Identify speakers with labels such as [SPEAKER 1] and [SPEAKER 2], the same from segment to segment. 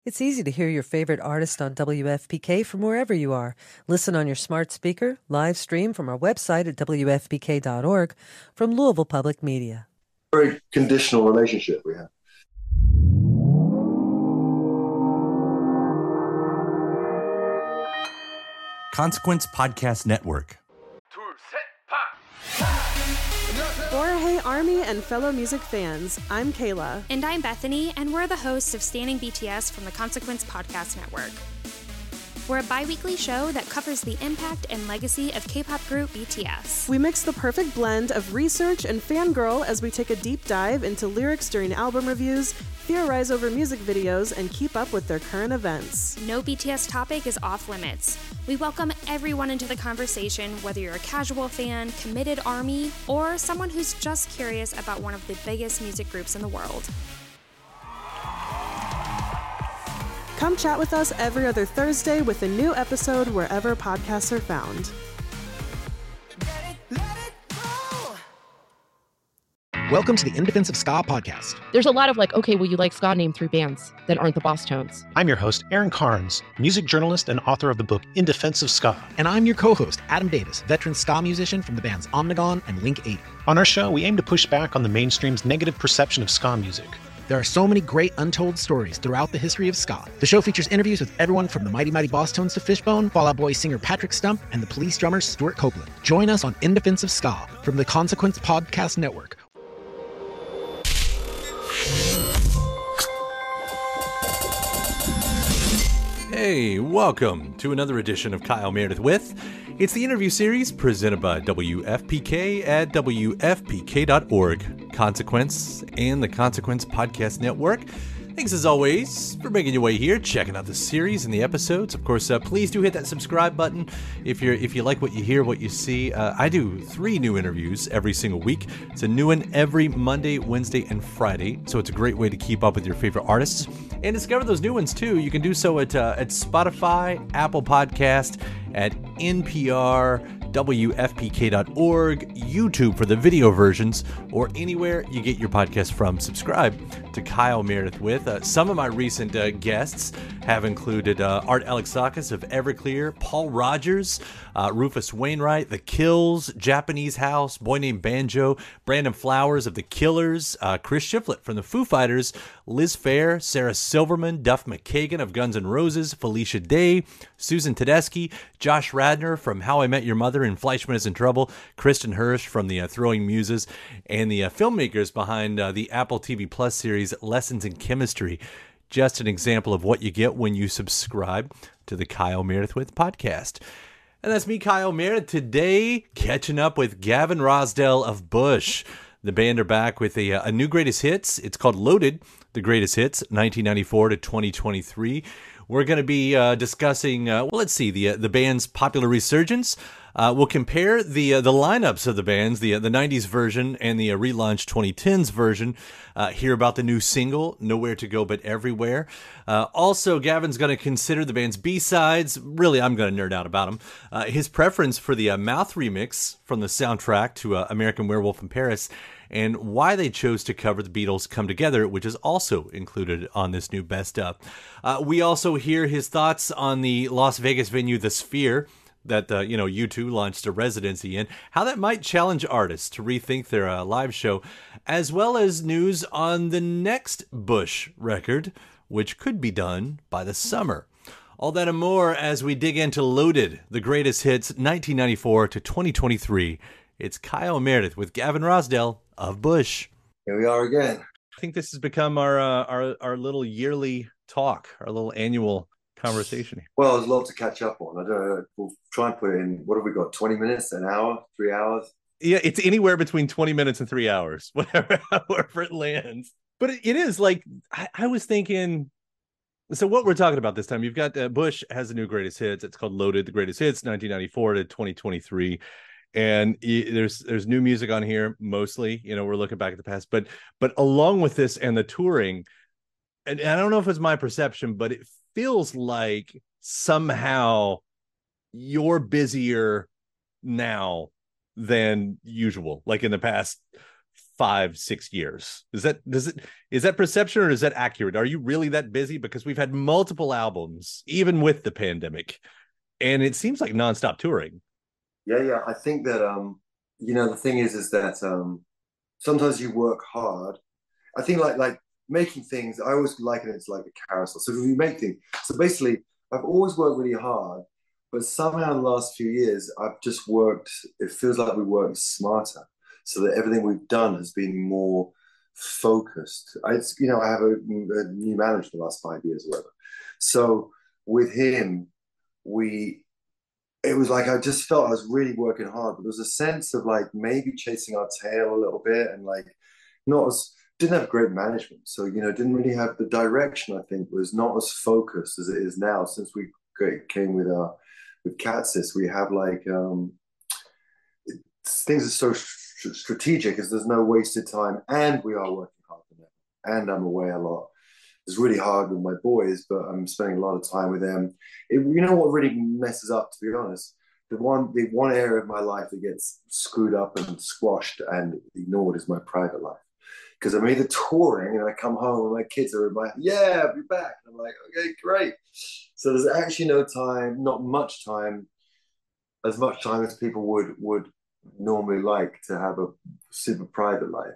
[SPEAKER 1] It's easy to hear your favorite artist on WFPK from wherever you are. Listen on your smart speaker, live stream from our website at WFPK.org from Louisville Public Media.
[SPEAKER 2] Very conditional relationship we have.
[SPEAKER 3] Consequence Podcast Network.
[SPEAKER 4] Hey Army and fellow music fans, I'm Kayla.
[SPEAKER 5] And I'm Bethany, and we're the hosts of Standing BTS from the Consequence Podcast Network. We're a bi-weekly show that covers the impact and legacy of K-pop group BTS.
[SPEAKER 4] We mix the perfect blend of research and fangirl as we take a deep dive into lyrics during album reviews, theorize over music videos, and keep up with their current events.
[SPEAKER 5] No BTS topic is off limits. We welcome everyone into the conversation, whether you're a casual fan, committed ARMY, or someone who's just curious about one of the biggest music groups in the world.
[SPEAKER 4] Come chat with us every other Thursday with a new episode wherever podcasts are found.
[SPEAKER 6] Welcome to the In Defense of Ska podcast.
[SPEAKER 7] There's a lot of okay, well, you like ska, name 3 bands that aren't the Boss Tones.
[SPEAKER 8] I'm your host, Aaron Carnes, music journalist and author of the book In Defense of Ska.
[SPEAKER 6] And I'm your co-host, Adam Davis, veteran ska musician from the bands Omnigone and Link 80.
[SPEAKER 8] On our show, we aim to push back on the mainstream's negative perception of ska music.
[SPEAKER 6] There are so many great untold stories throughout the history of ska. The show features interviews with everyone from the Mighty Mighty Boss Tones to Fishbone, Fall Out Boy singer Patrick Stump, and the Police drummer Stuart Copeland. Join us on In Defense of Ska from the Consequence Podcast Network.
[SPEAKER 3] Hey, welcome to another edition of Kyle Meredith With. It's the interview series presented by WFPK at WFPK.org, Consequence, and the Consequence Podcast Network. Thanks as always for making your way here, checking out the series and the episodes. Of course, please do hit that subscribe button if you like what you hear, what you see. I do 3 new interviews every single week. It's a new one every Monday, Wednesday, and Friday. So it's a great way to keep up with your favorite artists and discover those new ones too. You can do so at Spotify, Apple Podcast, at NPR, WFPK.org, YouTube for the video versions, or anywhere you get your podcast from. Subscribe to Kyle Meredith With. Some of my recent guests have included Art Alexakis of Everclear, Paul Rogers, Rufus Wainwright, The Kills, Japanese House, Boy Named Banjo, Brandon Flowers of The Killers, Chris Shiflett from the Foo Fighters, Liz Phair, Sarah Silverman, Duff McKagan of Guns N' Roses, Felicia Day, Susan Tedeschi, Josh Radnor from How I Met Your Mother and Fleischman is in Trouble, Kristen Hirsch from the Throwing Muses, and the filmmakers behind the Apple TV Plus series Lessons in Chemistry. Just an example of what you get when you subscribe to the Kyle Meredith With podcast. And that's me, Kyle Meredith, today catching up with Gavin Rossdale of Bush. The band are back with a new greatest hits. It's called Loaded, the greatest hits, 1994 to 2023. We're going to be discussing, the band's popular resurgence. We'll compare the lineups of the bands, the 90s version and the relaunched 2010s version. Hear about the new single, Nowhere to Go But Everywhere. Also, Gavin's going to consider the band's B-sides. Really, I'm going to nerd out about them. His preference for the Mouth remix from the soundtrack to American Werewolf in Paris, and why they chose to cover the Beatles' Come Together, which is also included on this new Best Of. We also hear his thoughts on the Las Vegas venue, The Sphere, that U2 launched a residency in, how that might challenge artists to rethink their live show, as well as news on the next Bush record, which could be done by the summer. All that and more as we dig into Loaded, the greatest hits 1994 to 2023. It's Kyle Meredith with Gavin Rossdale of Bush.
[SPEAKER 2] Here we are again.
[SPEAKER 3] I think this has become our little yearly talk, our little annual conversation.
[SPEAKER 2] Well, there's a lot to catch up on. I don't know. We'll try and put it in. What have we got? 20 minutes, an hour, 3 hours?
[SPEAKER 3] Yeah, it's anywhere between 20 minutes and 3 hours, wherever it lands. But it is like, I was thinking, so what we're talking about this time, you've got Bush has a new greatest hits. It's called Loaded, the greatest hits, 1994 to 2023. And there's new music on here, mostly, we're looking back at the past, but along with this and the touring, and I don't know if it's my perception, but it feels like somehow you're busier now than usual, like in the past 5-6 years. Is that perception, or is that accurate? Are you really that busy? Because we've had multiple albums, even with the pandemic, and it seems like nonstop touring.
[SPEAKER 2] Yeah. I think that the thing is that sometimes you work hard. I think like making things, I always liken it to like a carousel. So if you make things, so basically I've always worked really hard, but somehow in the last few years I've just worked, it feels like we worked smarter, so that everything we've done has been more focused. I have a new manager for the last 5 years or whatever. So with him, it was like I just felt I was really working hard, but there was a sense of like maybe chasing our tail a little bit, and like not as didn't have great management. So, didn't really have the direction. I think was not as focused as it is now since we came with Catsis. We have like things are so strategic as there's no wasted time, and we are working hard for them. And I'm away a lot. It's really hard with my boys, but I'm spending a lot of time with them. What really messes up, to be honest, the one area of my life that gets screwed up and squashed and ignored is my private life. Because I'm either touring and I come home and my kids are I'll be back. And I'm like, okay, great. So there's actually no time, not much time, as much time as people would normally like to have a super private life,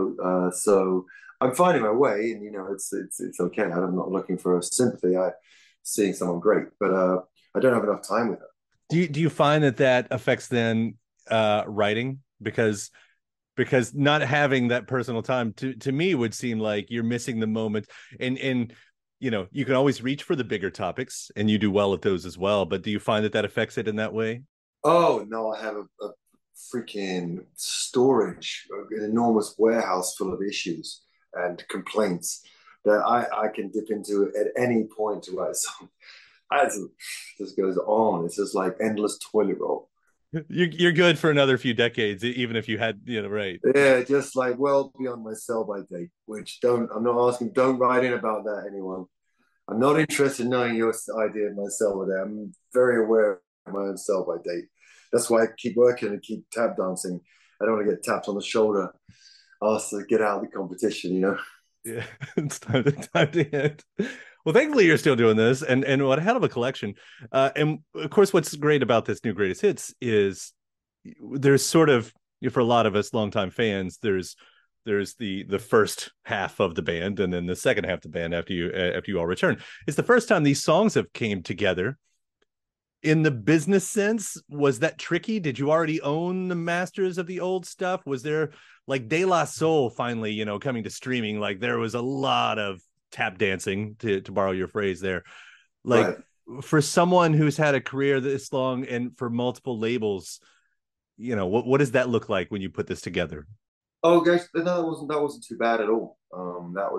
[SPEAKER 2] so I'm finding my way, and it's okay. I'm not looking for sympathy. I'm seeing someone great, but I don't have enough time with her.
[SPEAKER 3] Do you find that affects then writing? Because not having that personal time to me would seem like you're missing the moment, and you can always reach for the bigger topics and you do well at those as well, but do you find that affects it in that way?
[SPEAKER 2] Oh no, I have a freaking storage, an enormous warehouse full of issues and complaints that I can dip into at any point to write something. It just goes on. It's just like endless toilet roll.
[SPEAKER 3] You're good for another few decades, even if you had, right.
[SPEAKER 2] Yeah, just like well beyond my sell-by date, which I'm not asking, don't write in about that, anyone. I'm not interested in knowing your idea of my sell-by date. I'm very aware of my own sell-by date. That's why I keep working and keep tap dancing. I don't want to get tapped on the shoulder, asked to get out of the competition,
[SPEAKER 3] Yeah, it's time to hit. Well, thankfully you're still doing this, and what a hell of a collection. And of course, what's great about this new greatest hits is there's sort of, for a lot of us longtime fans, there's the first half of the band and then the second half of the band after you all return. It's the first time these songs have came together. In the business sense, was that tricky? Did you already own the masters of the old stuff? Was there like De La Soul finally, coming to streaming? Like there was a lot of tap dancing, to borrow your phrase there. Like right. For someone who's had a career this long and for multiple labels, what does that look like when you put this together?
[SPEAKER 2] Oh, guys, no, that wasn't too bad at all. That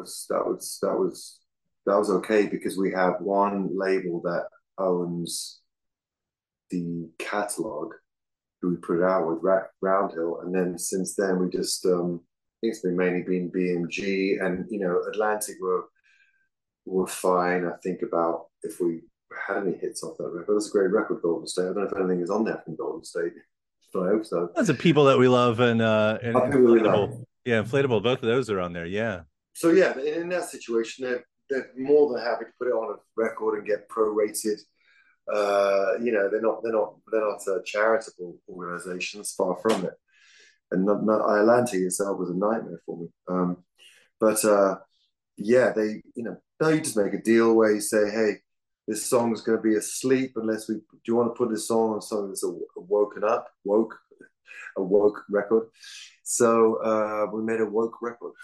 [SPEAKER 2] was okay because we have one label that owns the catalog who we put it out with, Roundhill, and then since then we just I think it's been mainly been BMG, and Atlantic were fine. I think about if we had any hits off that record. That's a great record, Golden State. I don't know if anything is on there from Golden State, but I hope so.
[SPEAKER 3] That's the people that we love, and Inflatable. Yeah, Inflatable. Both of those are on there. Yeah.
[SPEAKER 2] So yeah, in that situation, they're more than happy to put it on a record and get prorated. They're not charitable organizations, far from it, and not Atlantic itself was a nightmare for me. You just make a deal where you say, hey, this song is going to be asleep unless do you want to put this song on something that's a woke record? So we made a woke record.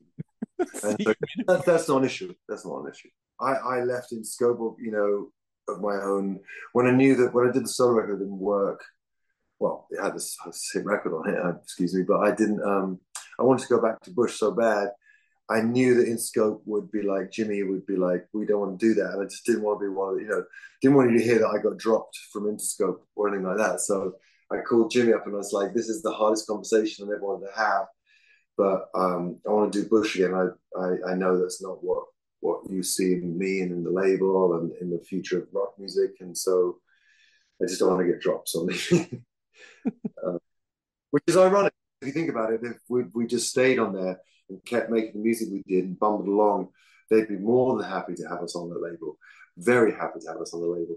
[SPEAKER 2] That's not an issue. That's not an issue. I left in scope of my own when I knew that when I did the solo record it didn't work. Well, it had this hit record on it, excuse me, but I didn't. I wanted to go back to Bush so bad. I knew that Interscope would be like, Jimmy would be like, we don't want to do that. And I just didn't want to be one of the, didn't want you to hear that I got dropped from Interscope or anything like that. So I called Jimmy up and I was like, this is the hardest conversation I ever wanted to have. But I want to do Bush again. I know that's not what you see in me and in the label and in the future of rock music. And so I just don't want to get dropped on me. Which is ironic. you think about it, if we just stayed on there and kept making the music we did and bumbled along, they'd be more than happy to have us on the label. Very happy to have us on the label.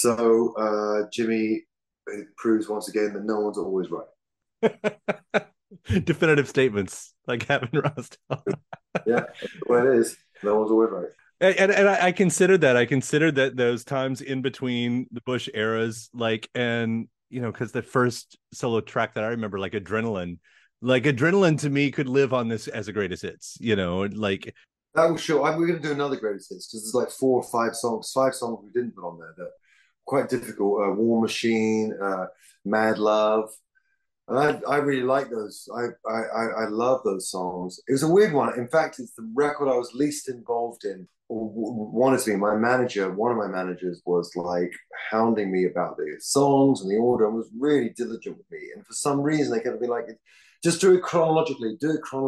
[SPEAKER 2] So Jimmy, it proves once again that no one's always right.
[SPEAKER 3] Definitive statements like Gavin Rossdale.
[SPEAKER 2] Yeah, that's the way it is. No one's always right.
[SPEAKER 3] And I considered that. I considered that those times in between the Bush eras, like, and you know, because the first solo track that I remember, like Adrenaline to me could live on this as a greatest hits. You know, like
[SPEAKER 2] that was sure. We're going to do another greatest hits because there's like 4 or 5 songs. 5 songs we didn't put on there that are quite difficult. War Machine, Mad Love. And I really like those. I love those songs. It was a weird one. In fact, it's the record I was least involved in, or wanted to be. One of my managers was like hounding me about the songs and the order and was really diligent with me. And for some reason, they kept being like, just do it chronologically.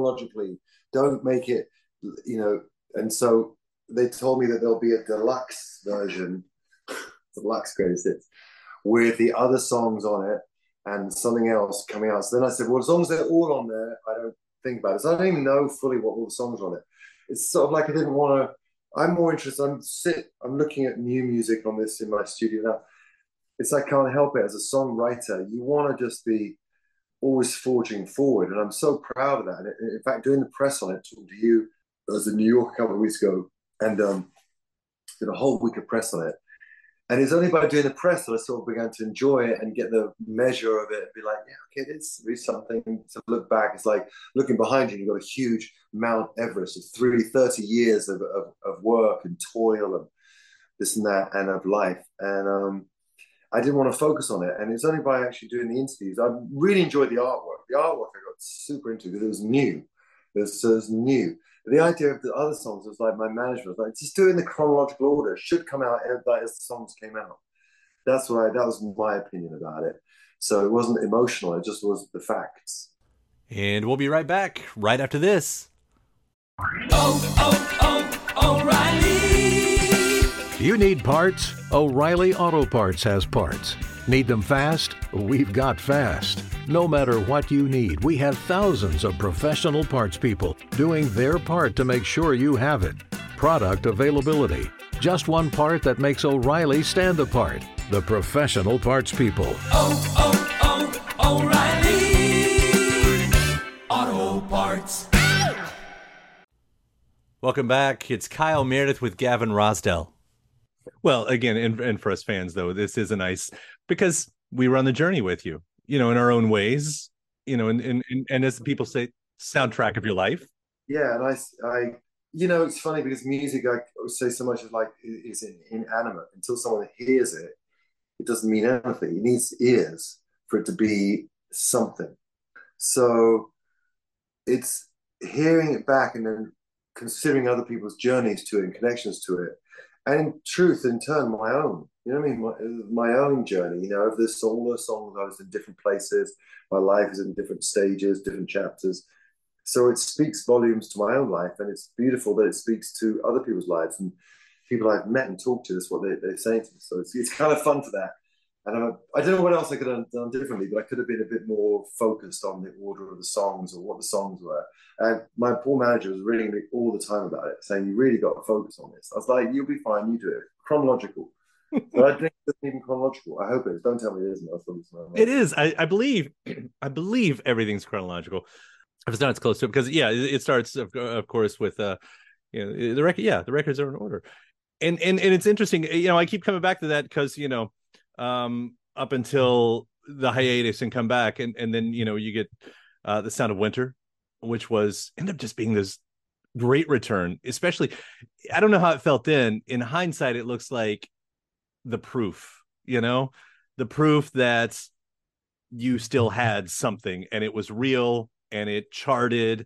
[SPEAKER 2] Don't make it, you know. And so they told me that there'll be a deluxe version, deluxe greatest hits, with the other songs on it and something else coming out. So then I said, well, as long as they're all on there, I don't think about it. So I don't even know fully what all the songs are on it. It's sort of like I didn't want to, I'm more interested, I'm looking at new music on this in my studio now. It's like, I can't help it. As a songwriter, you want to just be always forging forward. And I'm so proud of that. And in fact, doing the press on it, talking to you, I was in New York a couple of weeks ago and did a whole week of press on it. And it's only by doing the press that I sort of began to enjoy it and get the measure of it and be like, yeah, okay, this is something to look back. It's like looking behind you, you've got a huge Mount Everest of 30 years of work and toil and this and that and of life. And I didn't want to focus on it. And it's only by actually doing the interviews. I really enjoyed the artwork. The artwork I got super into because it was new. It was new. The idea of the other songs was like my management was like, just do it in the chronological order. It should come out as the songs came out. That was my opinion about it. So it wasn't emotional. It just was the facts.
[SPEAKER 3] And we'll be right back right after this.
[SPEAKER 9] O'Reilly. You need parts? O'Reilly Auto Parts has parts. Need them fast? We've got fast. No matter what you need, we have thousands of professional parts people doing their part to make sure you have it. Product availability. Just one part that makes O'Reilly stand apart. The professional parts people.
[SPEAKER 10] O'Reilly Auto Parts.
[SPEAKER 3] Welcome back. It's Kyle Meredith with Gavin Rossdale. Well, again, and for us fans, though, this is a nice, because we run the journey with you, you know, in our own ways, you know, and as people say, soundtrack of your life.
[SPEAKER 2] Yeah, and I you know, it's funny because music, I would say so much is inanimate. Until someone hears it, it doesn't mean anything. It needs ears for it to be something. So it's hearing it back and then considering other people's journeys to it and connections to it. And in truth, in turn, my own. You know what I mean? My own journey. You know, of this, all those songs, I was in different places. My life is in different stages, different chapters. So it speaks volumes to my own life, and it's beautiful that it speaks to other people's lives and people I've met and talked to. That's what they're saying to me. So it's kind of fun for that. And I don't know what else I could have done differently, but I could have been a bit more focused on the order of the songs or what the songs were. And my poor manager was ringing me all the time about it, saying, you really got to focus on this. I was like, you'll be fine, you do it. Chronological. But I think it's even chronological. I hope it is. Don't tell me it isn't.
[SPEAKER 3] It is. I believe everything's chronological. If it's not, it's close to it. Because, yeah, it starts, of course, with, you know, the record. Yeah, the records are in order. And it's interesting. You know, I keep coming back to that because, you know, up until the hiatus and come back. And then, you know, you get The Sound of Winter, which ended up just being this great return. Especially, I don't know how it felt then. In hindsight, it looks like the proof, you know, the proof that you still had something and it was real and it charted.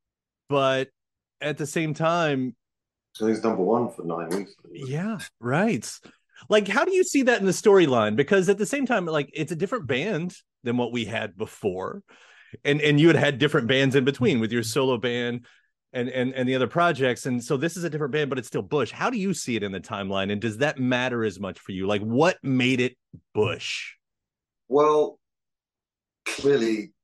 [SPEAKER 3] But at the same time,
[SPEAKER 2] so he's number one for 9 weeks.
[SPEAKER 3] Yeah, right. Like, how do you see that in the storyline? Because at the same time, like, it's a different band than what we had before. And you had different bands in between with your solo band and the other projects. And so this is a different band, but it's still Bush. How do you see it in the timeline? And does that matter as much for you? Like, what made it Bush?
[SPEAKER 2] Well, clearly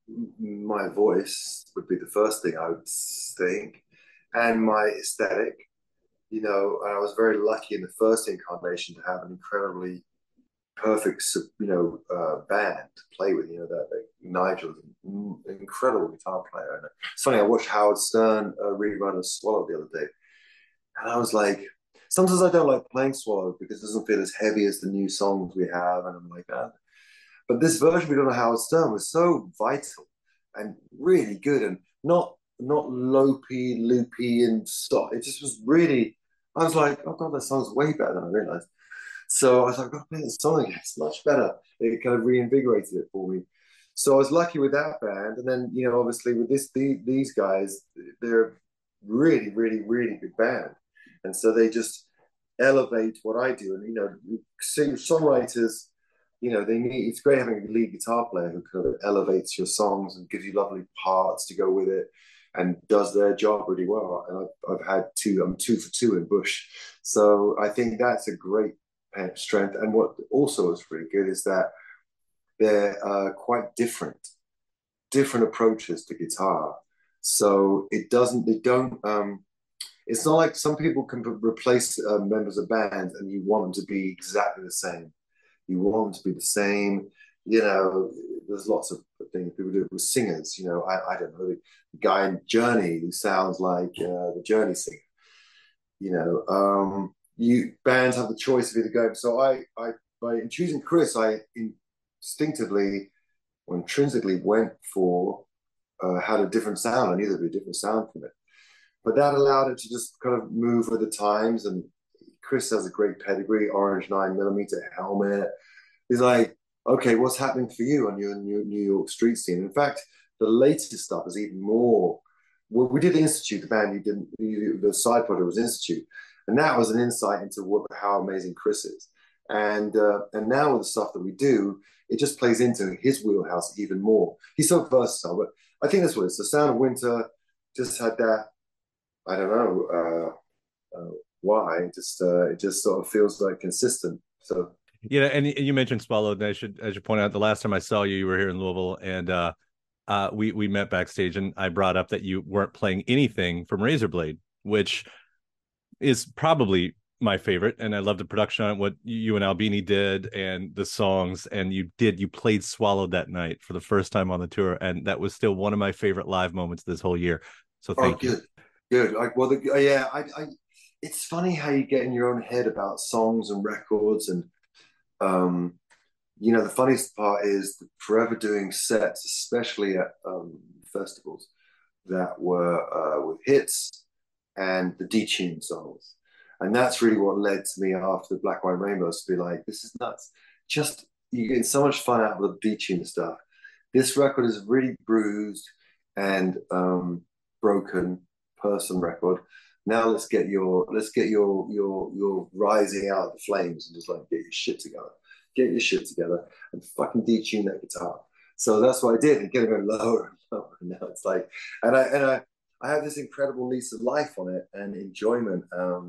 [SPEAKER 2] my voice would be the first thing I would think, and my aesthetic. And I was very lucky in the first incarnation to have an incredibly perfect, band to play with. That Nigel's an incredible guitar player. And it's funny, I watched Howard Stern rerun of Swallow the other day, and I was like, sometimes I don't like playing Swallow because it doesn't feel as heavy as the new songs we have, and I'm like that. But this version we did on Howard Stern was so vital and really good, and not loopy, and stop. It just was really. I was like, oh god, that song's way better than I realized. So I was like, I've got to play this song again. It's much better. It kind of reinvigorated it for me. So I was lucky with that band, and then obviously with these guys, they're really, really, really good band, and so they just elevate what I do. And songwriters, they need. It's great having a lead guitar player who kind of elevates your songs and gives you lovely parts to go with it, and does their job really well. And I've had two. I'm 2 for 2 in Bush, so I think that's a great strength. And what also is really good is that they're quite different approaches to guitar. So they don't. It's not like some people can replace members of bands and you want them to be exactly the same. You want them to be the same. There's lots of things people do with singers. I don't know, the guy in Journey who sounds like the Journey singer. Bands have the choice of either going. So by choosing Chris, I instinctively or intrinsically went for had a different sound. I knew there'd be a different sound from it, but that allowed it to just kind of move with the times. And Chris has a great pedigree, orange 9mm helmet. He's like, okay, what's happening for you on your New York street scene? In fact, the latest stuff is even more. Well, we did Institute, the band the side project was Institute, and that was an insight into how amazing Chris is. And now with the stuff that we do, it just plays into his wheelhouse even more. He's so versatile, but I think that's what it is. The Sound of Winter just had that. I don't know why. It just sort of feels like consistent. So.
[SPEAKER 3] Yeah, and you mentioned Swallow, and I should point out the last time I saw you, you were here in Louisville, and we met backstage, and I brought up that you weren't playing anything from Razorblade, which is probably my favorite, and I love the production on it, what you and Albini did, and the songs, and you played Swallow that night for the first time on the tour, and that was still one of my favorite live moments this whole year. So thank you.
[SPEAKER 2] Good. It's funny how you get in your own head about songs and records, and the funniest part is forever doing sets, especially at festivals that were with hits and the detuned songs. And that's really what led to me after the Black, White Rainbows to be like, this is nuts. Just, you get so much fun out of the detuned stuff. This record is really bruised and broken person record. Now let's get your rising out of the flames and just like get your shit together and fucking detune that guitar. So that's what I did, and get it going lower and lower. And now it's like, and I have this incredible lease of life on it and enjoyment.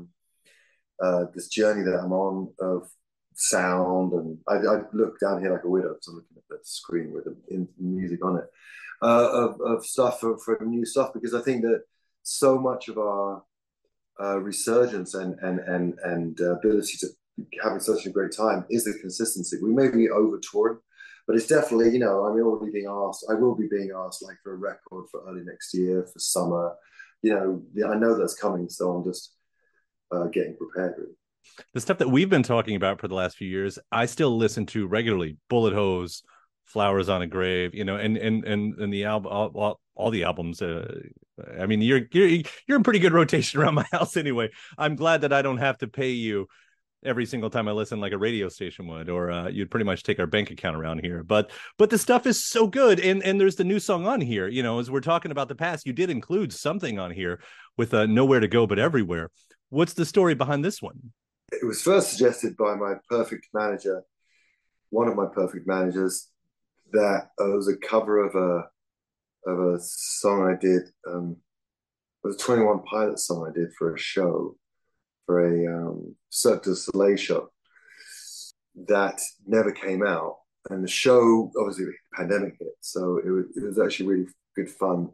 [SPEAKER 2] This journey that I'm on of sound, and I look down here like a widow because I'm looking at that screen with the music on it, of stuff for new stuff, because I think that so much of our resurgence and ability to having such a great time is the consistency. We may be over touring, but it's definitely, I will be being asked like for a record for early next year, for summer. I know that's coming, so I'm just getting prepared really.
[SPEAKER 3] The stuff that we've been talking about for the last few years, I still listen to regularly. Bullet Hose, Flowers on a Grave, and the album, all the albums. You're in pretty good rotation around my house anyway. I'm glad that I don't have to pay you every single time I listen like a radio station would, or you'd pretty much take our bank account around here. But the stuff is so good, and there's the new song on here. As we're talking about the past, you did include something on here with Nowhere to Go But Everywhere. What's the story behind this one?
[SPEAKER 2] It was first suggested by my perfect manager, one of my perfect managers, that it was a cover of a song I did. It was a 21 Pilots song I did for a show, for a Cirque du Soleil show that never came out. the show, obviously the pandemic hit, so it was actually really good fun.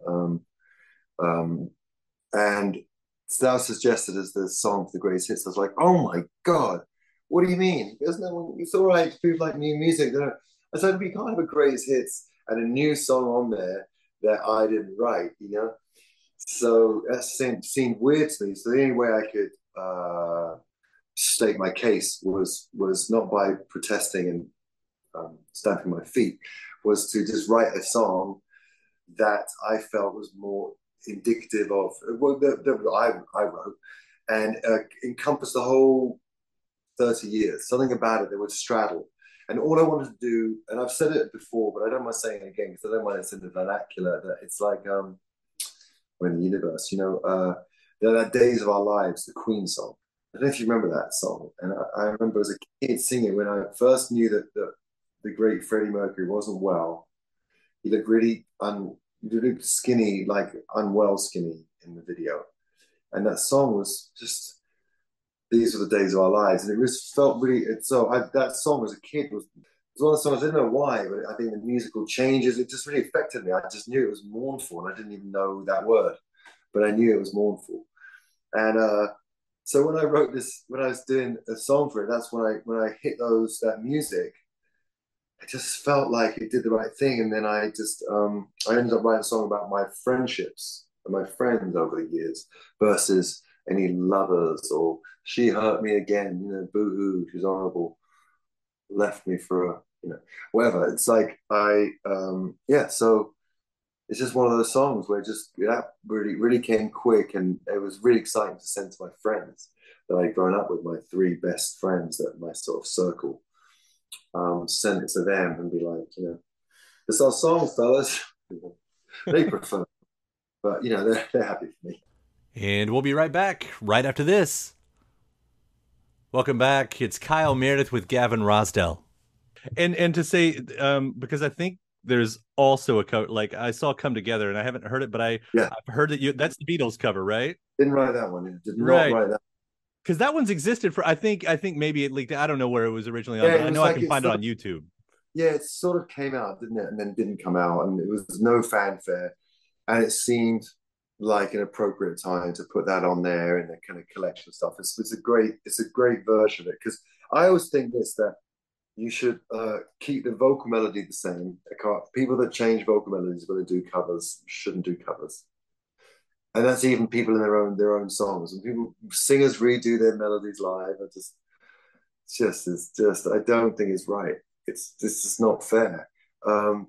[SPEAKER 2] And that was suggested as the song for the greatest hits. I was like, oh my God, what do you mean? There's no one, it's all right, people like new music. I said, we can't have a greatest hits and a new song on there that I didn't write, you know? So that seemed weird to me. So the only way I could state my case was not by protesting and stamping my feet, was to just write a song that I felt was more indicative of what I wrote, and encompassed the whole 30 years. Something about it that would straddle. And all I wanted to do, and I've said it before, but I don't mind saying it again because I don't mind it's in the vernacular, that it's like we're in the universe, you know, there are Days of Our Lives, the Queen song. I don't know if you remember that song. And I remember as a kid singing when I first knew that the great Freddie Mercury wasn't well. He looked really skinny, like unwell skinny in the video. And that song was just, these were the days of our lives. And it just felt really, that song as a kid was one of the songs, I didn't know why, but I think the musical changes, it just really affected me. I just knew it was mournful, and I didn't even know that word, but I knew it was mournful. And so when I wrote this, when I was doing a song for it, that's when I hit that music, I just felt like it did the right thing. And then I ended up writing a song about my friendships and my friends over the years versus any lovers, or she hurt me again, you know, boo-hoo, she's horrible, left me for a, you know, whatever. It's like so it's just one of those songs where that really, really came quick, and it was really exciting to send to my friends that I'd grown up with, my 3 best friends, that my sort of circle. Send it to them and be like, you know, it's our song, fellas. They prefer, but you know, they're happy for me.
[SPEAKER 3] And we'll be right back right after this. Welcome back. It's Kyle Meredith with Gavin Rossdale. And to say, because I think there's also a cover, like I saw Come Together, and I haven't heard it, but I've heard that that's the Beatles cover, right?
[SPEAKER 2] Didn't write that one. Did not write that.
[SPEAKER 3] Because that one's existed for, I think maybe it leaked. I don't know where it was originally on, but I know I can find it on YouTube.
[SPEAKER 2] Yeah, it sort of came out, didn't it? And then didn't come out, and it was no fanfare. And it seemed like an appropriate time to put that on there in a kind of collection of stuff. It's a great version of it, because I always think that you should keep the vocal melody the same. People that change vocal melodies when they do covers shouldn't do covers. And that's even people in their own songs. And singers redo their melodies live. It's just I don't think it's right. It's just not fair. But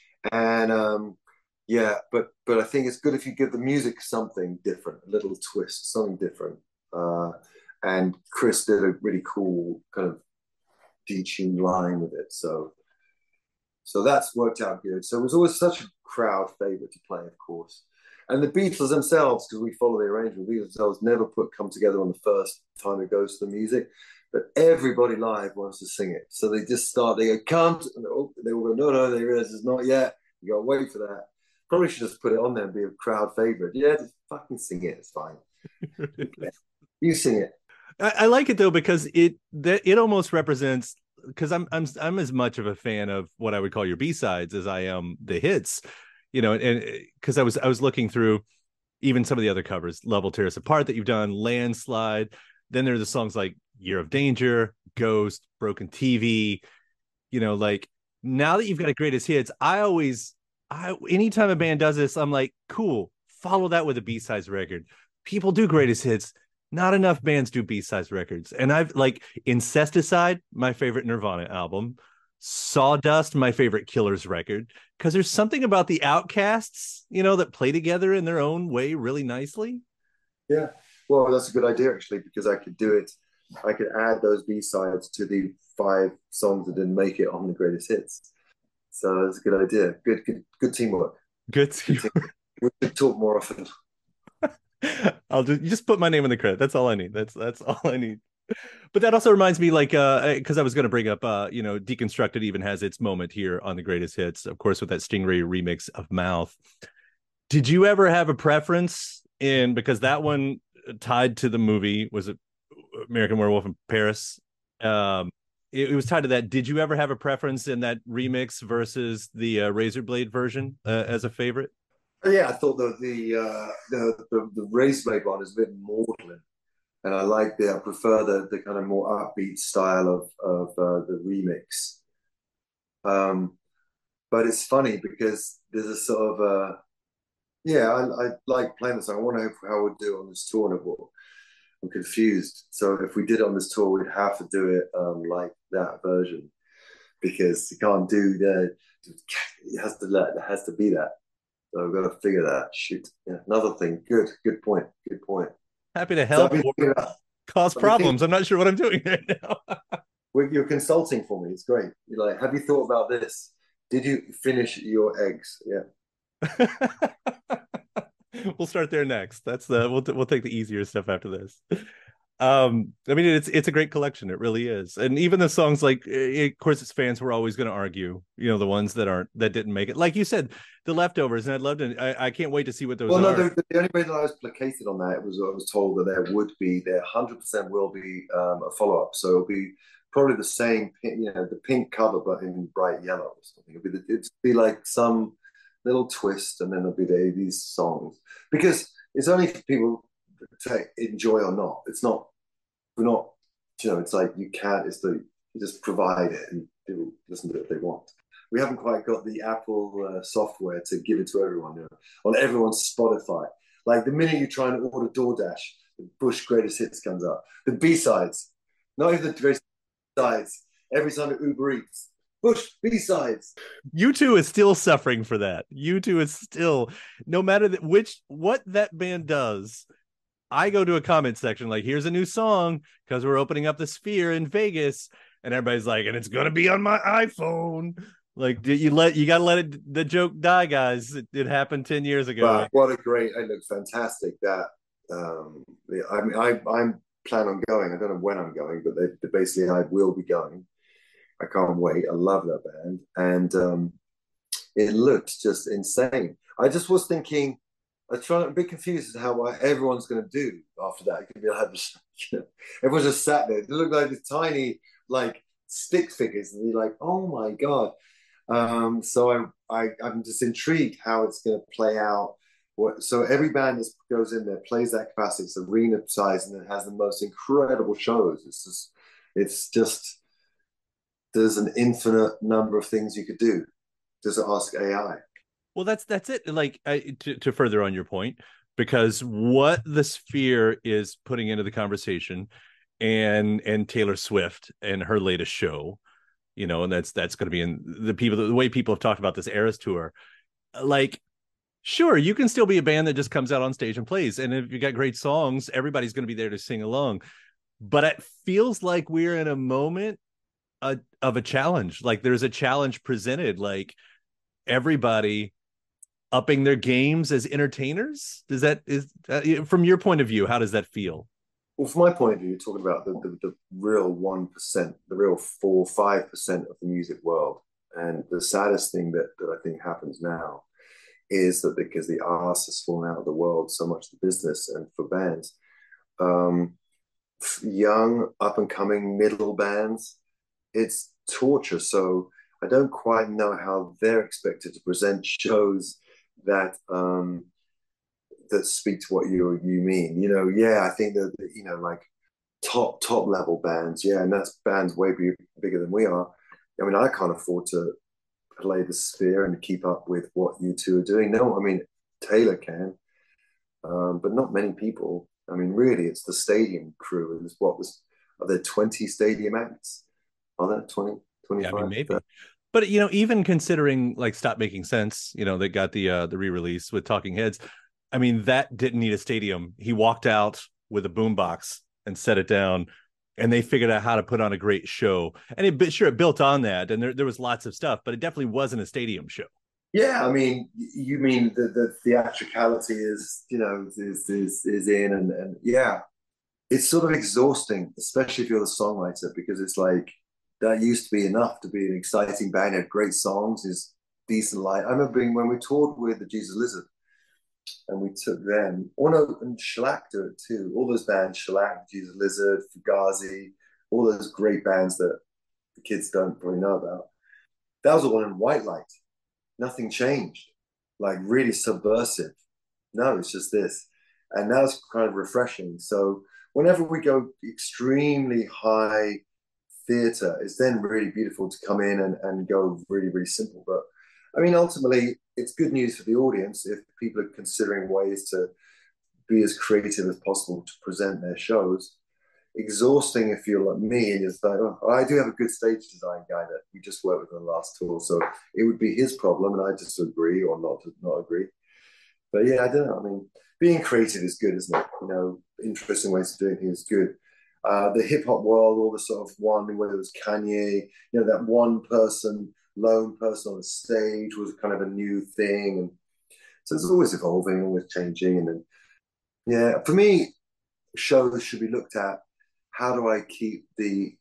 [SPEAKER 2] I think it's good if you give the music something different, a little twist, something different. And Chris did a really cool kind of detuned line with it. So that's worked out good. So it was always such a crowd favorite to play, of course. And the Beatles themselves, because we follow the arrangement, the Beatles themselves never Come Together on the first time it goes to the music, but everybody live wants to sing it. So they just start, they go, come, and they will go, no, they realize it's not yet. You got to wait for that. Probably should just put it on there and be a crowd favorite. Yeah, just fucking sing it. It's fine. You sing it.
[SPEAKER 3] I like it though, because it almost represents, because I'm as much of a fan of what I would call your B-sides as I am the hits. You know, and because I was looking through even some of the other covers, Love Will Tear Us Apart that you've done, Landslide. Then there's the songs like Year of Danger, Ghost, Broken TV. You know, like now that you've got a greatest hits, anytime a band does this, I'm like, cool, follow that with a B-sides record. People do greatest hits. Not enough bands do B-sides records. And I've like Incesticide, my favorite Nirvana album. Sawdust, my favorite Killers record, because there's something about the Outcasts, you know, that play together in their own way really nicely.
[SPEAKER 2] Yeah, well, that's a good idea actually, because I could do it. I could add those B-sides to the 5 songs that didn't make it on the greatest hits. So that's a good idea. Good teamwork.
[SPEAKER 3] Good teamwork.
[SPEAKER 2] We should talk more often.
[SPEAKER 3] I'll just put my name in the credit. That's all I need. That's all I need. But that also reminds me, like, because I was going to bring up, Deconstructed even has its moment here on the greatest hits, of course, with that Stingray remix of Mouth. Did you ever have a preference because that one tied to the movie, was it American Werewolf in Paris? it was tied to that. Did you ever have a preference in that remix versus the Razorblade version as a favorite?
[SPEAKER 2] Yeah, I thought the Razorblade one is a bit maudlin, and I prefer the kind of more upbeat style of the remix. But it's funny because there's a sort of I like playing the song. I wonder how we'd do it on this tour. I'm confused. So if we did it on this tour, we'd have to do it like that version, because you can't do it has to be that. So I've got to figure that. Shoot. Yeah, another thing. Good point.
[SPEAKER 3] Happy to help or cause problems. I'm not sure what I'm doing right now.
[SPEAKER 2] You're consulting for me. It's great. You're like, have you thought about this? Did you finish your eggs? Yeah.
[SPEAKER 3] We'll start there next. That's we'll take the easier stuff after this. I mean, it's a great collection. It really is. And even the songs, like, of course, its fans were always going to argue, the ones that didn't make it. Like you said, the leftovers, and I'd love to. I can't wait to see what those are.
[SPEAKER 2] Well, no, the only way that I was placated on that was I was told that there 100% will be a follow up. So it'll be probably the same, the pink cover, but in bright yellow or something. It'd be like some little twist, and then there'll be these songs, because it's only for people to enjoy or not. We're not, it's like you just provide it and people listen to it if they want. We haven't quite got the Apple software to give it to everyone, on everyone's Spotify. Like the minute you try and order DoorDash, the Bush Greatest Hits comes up. The B-sides, not even the greatest sides. Every time it Uber Eats, Bush B-sides.
[SPEAKER 3] U2 is still suffering for that. U2 is still, no matter what that band does, I go to a comment section like, here's a new song because we're opening up the Sphere in Vegas, and everybody's like, and it's gonna be on my iPhone. Like, you gotta let the joke die, guys. It happened 10 years ago.
[SPEAKER 2] Wow, what a great! It looks fantastic. That I'm plan on going. I don't know when I'm going, but basically I will be going. I can't wait. I love that band, and it looked just insane. I just was thinking. I'm a bit confused as to how everyone's going to do after that. It could be like, everyone's just sat there. They look like these tiny, like, stick figures, and you're like, oh my god. So I'm just intrigued how it's going to play out. So every band that goes in there plays that capacity. It's arena size, and it has the most incredible shows. It's just there's an infinite number of things you could do. Just ask AI.
[SPEAKER 3] Well, that's it. Like, to further on your point, because what the Sphere is putting into the conversation, and Taylor Swift and her latest show, and that's going to be in the way people have talked about this Eras tour. Like, sure, you can still be a band that just comes out on stage and plays, and if you got great songs, everybody's going to be there to sing along. But it feels like we're in a moment of a challenge. Like, there's a challenge presented. Like, everybody upping their games as entertainers. From your point of view, how does that feel?
[SPEAKER 2] Well, from my point of view, you're talking about the real 1%, the real 4-5% of the music world. And the saddest thing that I think happens now is that because the arts has fallen out of the world, so much the business, and for bands, young, up and coming middle bands, it's torture. So I don't quite know how they're expected to present shows that speak to what you mean. I think that like top level bands, and that's bands way bigger than we are. I mean, I can't afford to play the Sphere and keep up with what U2 are doing. No, I mean Taylor can, but not many people. I mean, really, it's the stadium crew. Are there 20 stadium acts? Are there 20, 25?
[SPEAKER 3] Yeah, I mean, maybe. But, even considering like Stop Making Sense, they got the re-release with Talking Heads. I mean, that didn't need a stadium. He walked out with a boombox and set it down, and they figured out how to put on a great show. And it built on that, and there was lots of stuff, but it definitely wasn't a stadium show.
[SPEAKER 2] Yeah, I mean, you mean the theatricality is in, and yeah, it's sort of exhausting, especially if you're the songwriter, because it's like, that used to be enough to be an exciting band, had great songs, is decent light. I remember when we toured with the Jesus Lizard, and we took them, and Shellac do it too. All those bands, Shellac, Jesus Lizard, Fugazi, all those great bands that kids don't probably know about. That was all in white light. Nothing changed, like really subversive. No, it's just this. And that was kind of refreshing. So whenever we go extremely high theater, it's then really beautiful to come in and go really, really simple. But I mean, ultimately, it's good news for the audience if people are considering ways to be as creative as possible to present their shows. Exhausting if you're like me and it's like, oh, I do have a good stage design guy that we just worked with on the last tour, so it would be his problem, and I just agree or not agree. But yeah, I don't know. I mean, being creative is good, isn't it? You know, interesting ways of doing things is good. The hip hop world, all the sort of one, whether it was Kanye, you know, that one person, lone person on the stage was kind of a new thing, and so it's always evolving, always changing, and then yeah, for me, shows should be looked at. How do I keep the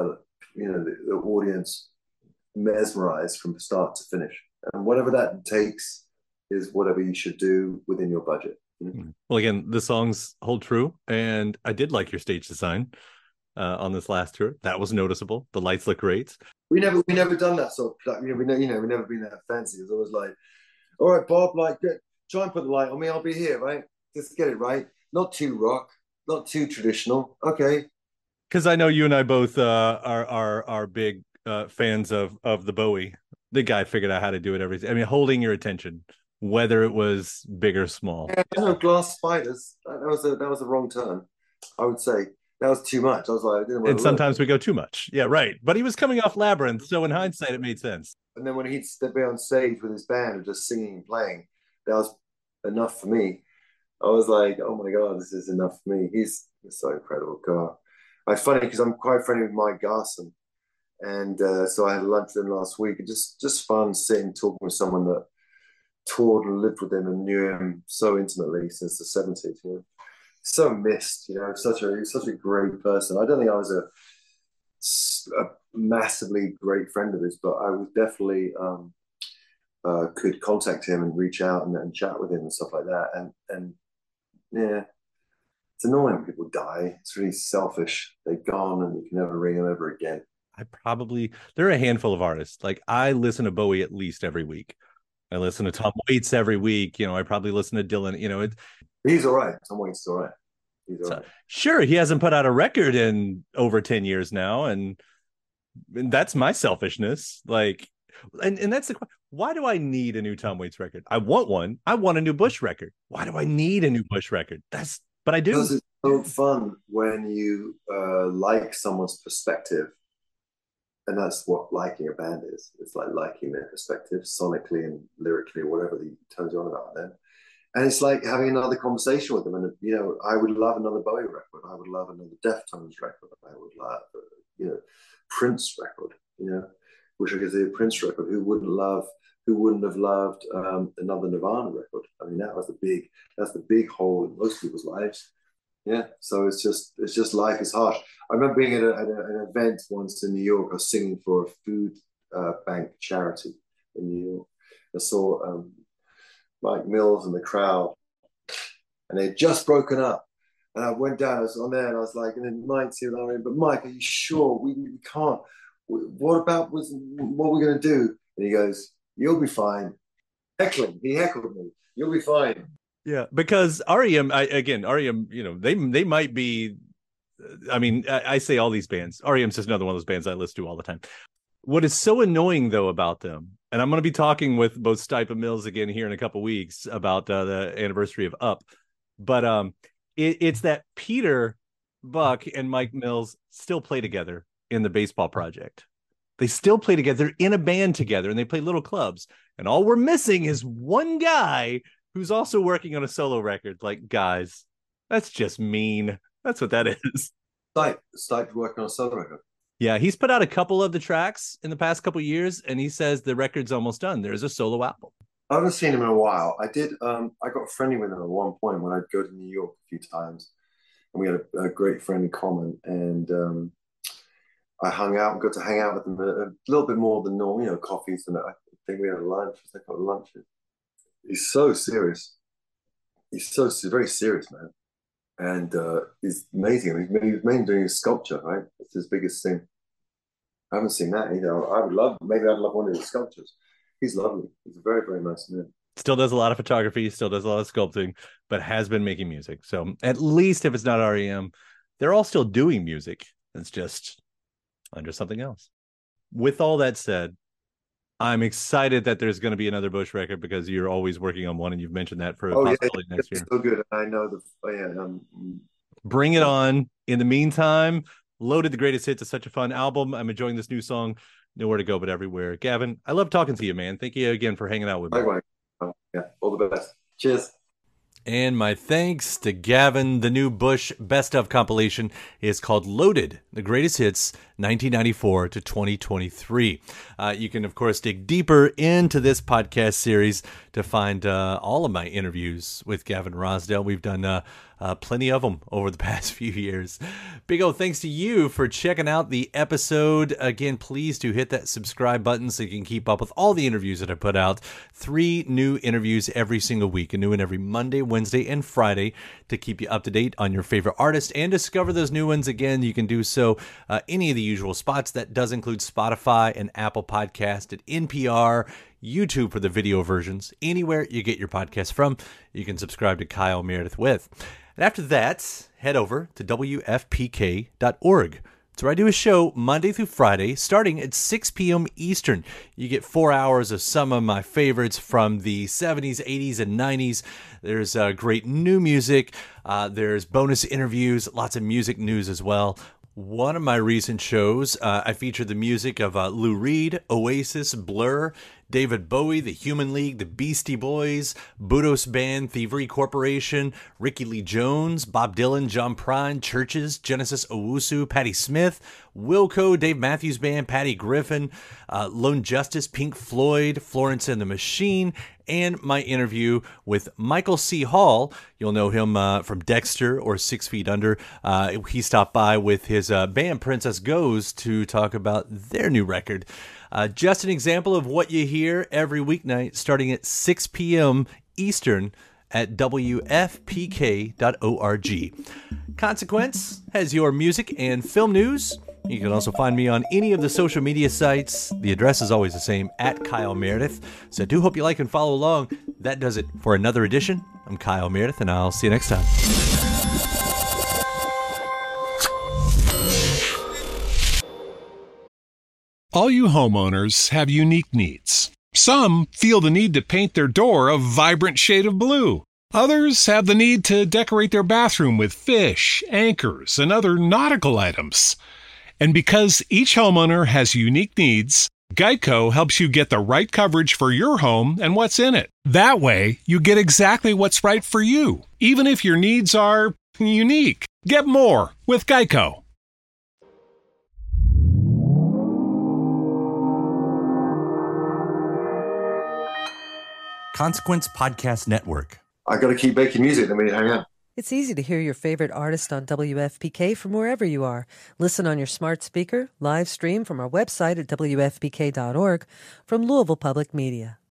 [SPEAKER 2] the audience mesmerized from start to finish? And whatever that takes is whatever you should do within your budget. You know?
[SPEAKER 3] Well, again, the songs hold true, and I did like your stage design on this last tour. That was noticeable. The lights look great.
[SPEAKER 2] We never done that sort of. We never been that fancy. It was always like, all right, Bob, like try and put the light on me. I'll be here, right? Just get it right. Not too rock, not too traditional. Okay.
[SPEAKER 3] Because I know you and I both are big fans of the Bowie. The guy figured out how to do it. Everything. I mean, holding your attention, whether it was big or small.
[SPEAKER 2] Yeah, no glass spiders. That was a wrong turn. I would say that was too much. I was like, I didn't want
[SPEAKER 3] and
[SPEAKER 2] to
[SPEAKER 3] sometimes we go too much. Yeah, right. But he was coming off Labyrinth, so in hindsight, it made sense.
[SPEAKER 2] And then when he'd step on stage with his band and just singing and playing, that was enough for me. I was like, oh my god, this is enough for me. He's so incredible. God. It's funny because I'm quite friendly with Mike Garson, and so I had lunch with him last week. And just fun sitting talking with someone that toured and lived with him and knew him so intimately since the 70s. You know, so missed. You know, such a great person. I don't think I was a massively great friend of his, but I was definitely could contact him and reach out and chat with him and stuff like that. And yeah. It's annoying when people die. It's really selfish. They're gone and you can never ring them ever again.
[SPEAKER 3] There are a handful of artists. Like I listen to Bowie at least every week. I listen to Tom Waits every week. You know, I probably listen to Dylan. You know,
[SPEAKER 2] he's all right. Tom Waits is all right. He's all right.
[SPEAKER 3] Sure, he hasn't put out a record in over 10 years now. And that's my selfishness. Like, and that's the question. Why do I need a new Tom Waits record? I want one. I want a new Bush record. Why do I need a new Bush record? But I do.
[SPEAKER 2] Because it's so fun when you like someone's perspective. And that's what liking a band is. It's like liking their perspective sonically and lyrically or whatever the turns you on about them. And it's like having another conversation with them. And, you know, I would love another Bowie record. I would love another Deftones record. I would love, Prince record, which I could say a Prince record. Who wouldn't have loved another Nirvana record? I mean, that's the big hole in most people's lives. Yeah, so it's just life is harsh. I remember being at an event once in New York. I was singing for a food bank charity in New York. I saw Mike Mills in the crowd, and they had just broken up. And I went down, I was on there, and I was like, and then Mike said, but Mike, are you sure? We can't. What about what are we going to do? And he goes, you'll be fine. Heckling. He heckled me. You'll be fine.
[SPEAKER 3] Yeah, because REM, REM, they might be, I mean, I say all these bands. REM's just another one of those bands I listen to all the time. What is so annoying, though, about them, and I'm going to be talking with both Stipe and Mills again here in a couple of weeks about the anniversary of Up, but it's that Peter Buck and Mike Mills still play together in the Baseball Project. They still play together in a band together, and they play little clubs. And all we're missing is one guy who's also working on a solo record. Like, guys, that's just mean. That's what that is.
[SPEAKER 2] Stipe working on a solo record.
[SPEAKER 3] Yeah, he's put out a couple of the tracks in the past couple of years, and he says the record's almost done. There's a solo album.
[SPEAKER 2] I haven't seen him in a while. I did. I got friendly with him at one point when I'd go to New York a few times, and we had a great friend in common. And I got to hang out with him a little bit more than normal, coffees. And I think we had a lunch. I think I had lunch. He's so serious. He's very serious, man. And he's amazing. He's mainly doing his sculpture, right? It's his biggest thing. I haven't seen that either. Maybe I'd love one of his sculptures. He's lovely. He's a very, very nice man.
[SPEAKER 3] Still does a lot of photography, still does a lot of sculpting, but has been making music. So at least if it's not REM, they're all still doing music. It's just under something else. With all that said, I'm excited that there's going to be another Bush record because you're always working on one, and you've mentioned that for a possibility next year.
[SPEAKER 2] So good. I know
[SPEAKER 3] Bring it on. In the meantime, Loaded, the Greatest Hits is such a fun album. I'm enjoying this new song, Nowhere to Go But Everywhere. Gavin, I love talking to you, man. Thank you again for hanging out with me.
[SPEAKER 2] Yeah, all the best. Cheers.
[SPEAKER 3] And my thanks to Gavin. The new Bush Best Of compilation is called Loaded, the Greatest Hits 1994 to 2023. You can, of course, dig deeper into this podcast series to find all of my interviews with Gavin Rossdale. We've done plenty of them over the past few years. Big ol' thanks to you for checking out the episode. Again, please do hit that subscribe button so you can keep up with all the interviews that I put out. 3 new interviews every single week, a new one every Monday, Wednesday, and Friday to keep you up to date on your favorite artist and discover those new ones. Again, you can do so any of the usual spots. That does include Spotify and Apple Podcast, at NPR, YouTube for the video versions. Anywhere you get your podcast from, you can subscribe to Kyle Meredith with. And after that, head over to WFPK.org. It's where I do a show Monday through Friday, starting at 6 p.m. Eastern. You get 4 hours of some of my favorites from the 70s, 80s, and 90s. There's great new music. There's bonus interviews, lots of music news as well. One of my recent shows, I featured the music of Lou Reed, Oasis, Blur, David Bowie, The Human League, The Beastie Boys, Budos Band, Thievery Corporation, Ricky Lee Jones, Bob Dylan, John Prine, Churches, Genesis Owusu, Patti Smith, Wilco, Dave Matthews Band, Patty Griffin, Lone Justice, Pink Floyd, Florence and the Machine, and my interview with Michael C. Hall. You'll know him from Dexter or 6 Feet Under. He stopped by with his band Princess Goes to talk about their new record. Just an example of what you hear every weeknight starting at 6 p.m. Eastern at WFPK.org. Consequence has your music and film news. You can also find me on any of the social media sites. The address is always the same, at Kyle Meredith. So I do hope you like and follow along. That does it for another edition. I'm Kyle Meredith, and I'll see you next time.
[SPEAKER 11] All you homeowners have unique needs. Some feel the need to paint their door a vibrant shade of blue. Others have the need to decorate their bathroom with fish, anchors, and other nautical items. And because each homeowner has unique needs, Geico helps you get the right coverage for your home and what's in it. That way, you get exactly what's right for you, even if your needs are unique. Get more with Geico.
[SPEAKER 3] Consequence Podcast Network.
[SPEAKER 2] I got to keep making music, then we hang out.
[SPEAKER 1] It's easy to hear your favorite artist on WFPK from wherever you are. Listen on your smart speaker, live stream from our website at WFPK.org, from Louisville Public Media.